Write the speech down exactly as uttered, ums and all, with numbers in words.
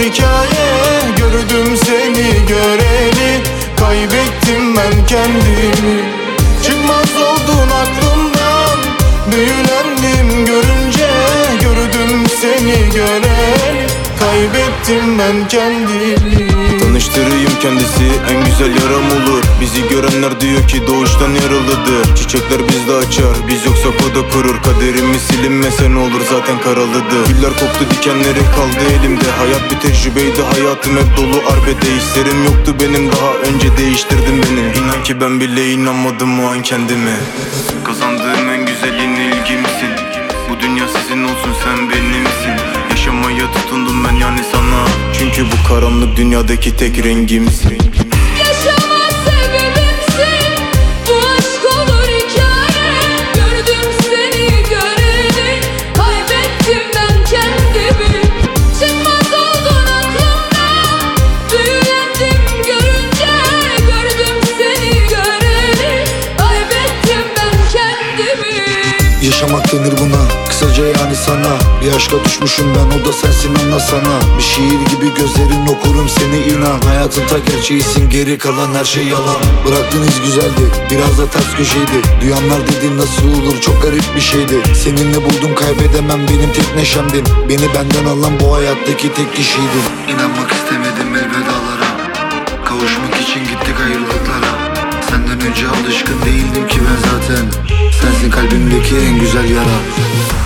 hikaye. Gördüm seni göreli, kaybettim ben kendimi. Çıkmaz oldun aklımdan, büyülendim görünce. Gördüm seni göreli, kaybettim ben kendimi. Tanıştırayım, kendisi en güzel yaram olur. Bizi görenler diyor ki doğuştan yaralıdır. Çiçekler bizde açar, biz yoksak o da kurur. Kaderimiz silinmese ne olur, zaten karaladı. Güller koktu, dikenleri kaldı elimde. Hayat bir tecrübeydi, hayatım hep dolu arbede. Hislerim yoktu benim, daha önce değiştirdim beni. İnan ki ben bile inanmadım o an kendime. Kazandığım en güzel yenilgimsin. Bu dünya sizin olsun, sen benimsin. Yaşamaya tutundum ben yani sana, çünkü bu karanlık dünyadaki tek rengimsin. Yaşama sebebimsin, bu aşk olur hikaye. Gördüm seni göreli, kaybettim ben kendimi. Çıkmaz oldun aklımdan, büyülendim görünce. Gördüm seni göreli, kaybettim ben kendimi. Yaşamak denir buna, kısaca yani sana. Bir aşka düşmüşüm ben, o da sensin, anlasana. Bir şiir gibi gözlerin okurum seni, inan. Hayatın ta gerçeğisin, geri kalan her şey yalan. Bıraktığın iz güzeldi, biraz da ters köşeydi. Duyanlar dedi nasıl olur, çok garip bir şeydi. Seninle buldum, kaybedemem, benim tek neşemdin. Beni benden alan bu hayattaki tek kişiydin. İnanmak istemedim elvedalara, kavuşmak için gittik ayrılıklara. Senden önce alışkın değildim ki ben zaten. Sensin kalbimdeki en güzel yara.